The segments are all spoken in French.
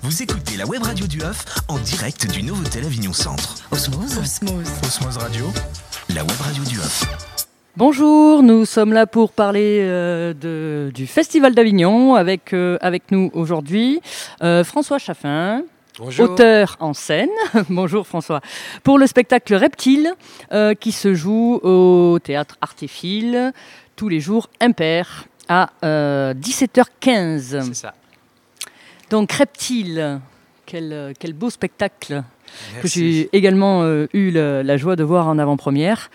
Vous écoutez la web radio du HUF en direct du Novotel Avignon Centre. Osmose. Osmose Radio, la web radio du HUF. Bonjour, nous sommes là pour parler du Festival d'Avignon avec nous aujourd'hui François Chaffin. Bonjour. Auteur en scène, bonjour François, pour le spectacle Reptile qui se joue au théâtre Artéphile tous les jours impair à 17h15. C'est ça. Donc Reptile, quel beau spectacle. Merci. Que j'ai également eu la joie de voir en avant-première.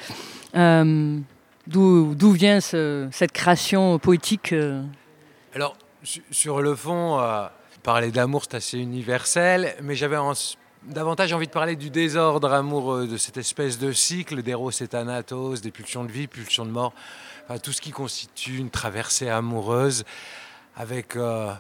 D'où vient cette création poétique Alors, sur le fond, parler d'amour, c'est assez universel, mais j'avais davantage envie de parler du désordre amoureux, de cette espèce de cycle d'éros et thanatos, des pulsions de vie, pulsions de mort, enfin, tout ce qui constitue une traversée amoureuse, avec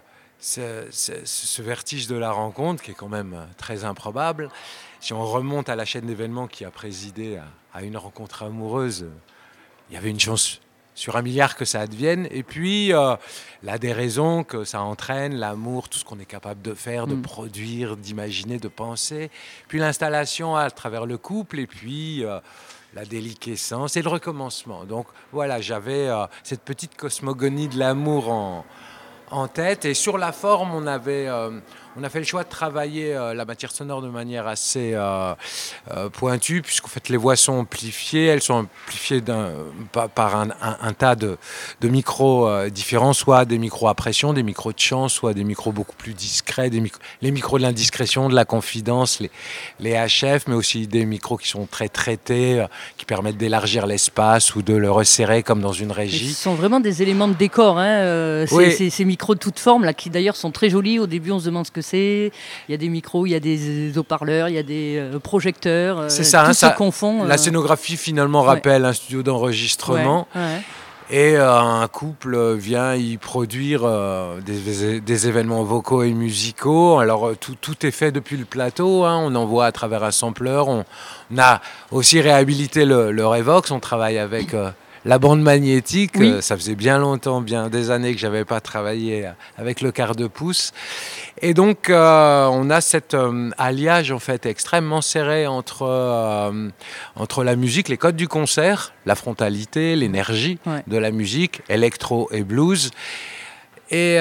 ce vertige de la rencontre qui est quand même très improbable. Si on remonte à la chaîne d'événements qui a présidé à une rencontre amoureuse, il y avait une chance sur 1 milliard que ça advienne. Et puis, la déraison que ça entraîne, l'amour, tout ce qu'on est capable de faire, de produire, d'imaginer, de penser. Puis l'installation à travers le couple et puis la déliquescence et le recommencement. Donc voilà, j'avais cette petite cosmogonie de l'amour en tête. Et sur la forme, on a fait le choix de travailler la matière sonore de manière assez pointue, puisqu'en fait les voix sont amplifiées. Elles sont amplifiées par un tas de micros différents, soit des micros à pression, des micros de chant, soit des micros beaucoup plus discrets, les micros de l'indiscrétion, de la confidence, les HF, mais aussi des micros qui sont très traités, qui permettent d'élargir l'espace ou de le resserrer comme dans une régie. Ce sont vraiment des éléments de décor, hein, Oui. ces micros de toute forme, là, qui d'ailleurs sont très jolis. Au début, on se demande ce que c'est. Il y a des micros, il y a des haut-parleurs, il y a des projecteurs. C'est ça, tout ça se confond. La scénographie finalement rappelle un studio d'enregistrement. Ouais. Et un couple vient y produire des événements vocaux et musicaux. Alors tout est fait depuis le plateau, hein. On envoie à travers un sampler. On a aussi réhabilité le Revox. On travaille avec la bande magnétique. Oui. Ça faisait bien longtemps, bien des années que j'avais pas travaillé avec le quart de pouce. Et donc on a cet alliage en fait extrêmement serré entre la musique, les codes du concert, la frontalité, l'énergie de la musique, électro et blues. Et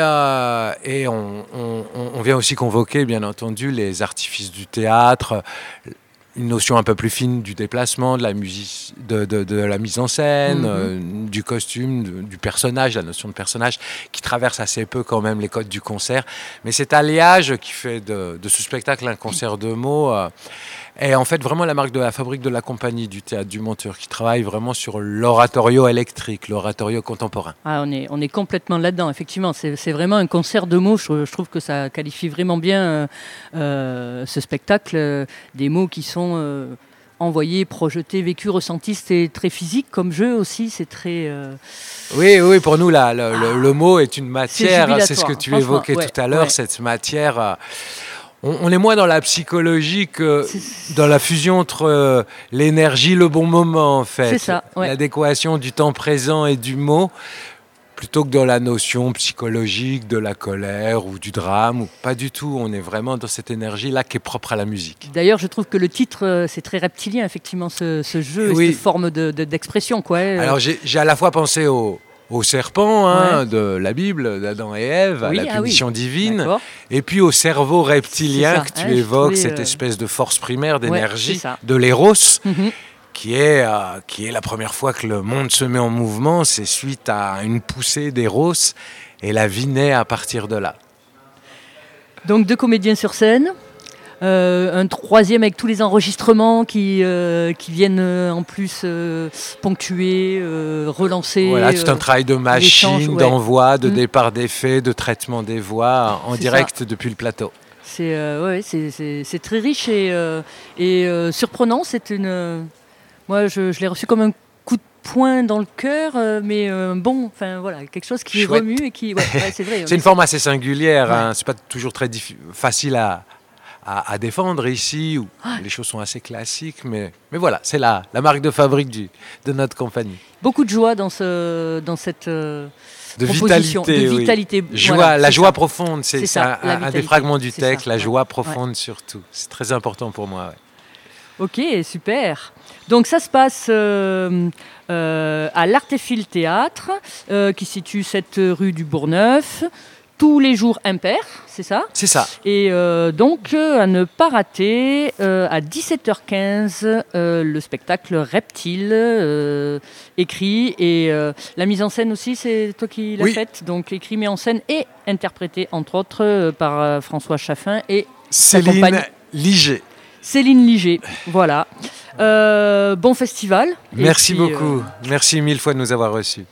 on vient aussi convoquer, bien entendu, les artifices du théâtre, une notion un peu plus fine du déplacement, de la musique, de la mise en scène, du costume, du personnage, la notion de personnage, qui traverse assez peu quand même les codes du concert. Mais cet alliage qui fait de ce spectacle un concert de mots est en fait vraiment la marque de la fabrique de la compagnie du Théâtre du Monteur, qui travaille vraiment sur l'oratorio électrique, l'oratorio contemporain. Ah, on est complètement là-dedans, effectivement. C'est vraiment un concert de mots. Je trouve que ça qualifie vraiment bien ce spectacle. Des mots qui sont envoyés, projetés, vécus, ressentis. C'est très physique comme jeu aussi. C'est très... Oui, pour nous, le mot est une matière. C'est ce que tu évoquais tout à l'heure, cette matière... On est moins dans la psychologie que dans la fusion entre l'énergie, le bon moment, en fait. C'est ça, l'adéquation du temps présent et du mot, plutôt que dans la notion psychologique de la colère ou du drame. Pas du tout, on est vraiment dans cette énergie-là qui est propre à la musique. D'ailleurs, je trouve que le titre, c'est très reptilien, effectivement, ce jeu, et cette forme d'expression. Alors, j'ai à la fois pensé au serpent de la Bible, d'Adam et Ève, à la punition divine, et puis au cerveau reptilien que tu évoques, cette espèce de force primaire d'énergie, de l'éros, qui est la première fois que le monde se met en mouvement. C'est suite à une poussée d'éros, et la vie naît à partir de là. Donc 2 comédiens sur scène. Un troisième avec tous les enregistrements qui viennent en plus ponctuer, relancer. Voilà, tout un travail de machine, d'envoi, de départ d'effets, de traitement des voix en direct depuis le plateau. C'est très riche et surprenant. Moi, je l'ai reçu comme un coup de poing dans le cœur, mais quelque chose qui remue et qui... c'est vrai. C'est une forme assez singulière, hein. C'est pas toujours très facile à défendre ici, où les choses sont assez classiques, mais voilà, c'est la marque de fabrique de notre compagnie. Beaucoup de joie dans cette proposition, vitalité. de vitalité. Joie, Voilà, la c'est joie ça. profonde, C'est c'est ça, la un des vitalité, fragments du c'est texte, ça, la ouais. joie profonde surtout. C'est très important pour moi. Ouais. Ok, super. Donc ça se passe à l'Artéfil Théâtre, qui situe cette rue du Bourgneuf, tous les jours impairs, c'est ça ? C'est ça. Et donc, à ne pas rater, à 17h15, le spectacle Reptile, écrit. Et la mise en scène aussi, c'est toi qui l'as faite. Donc, écrit, mis en scène et interprété, entre autres, par François Chaffin et Céline Liger. Céline Liger, voilà. Bon festival. Merci beaucoup. Merci mille fois de nous avoir reçus.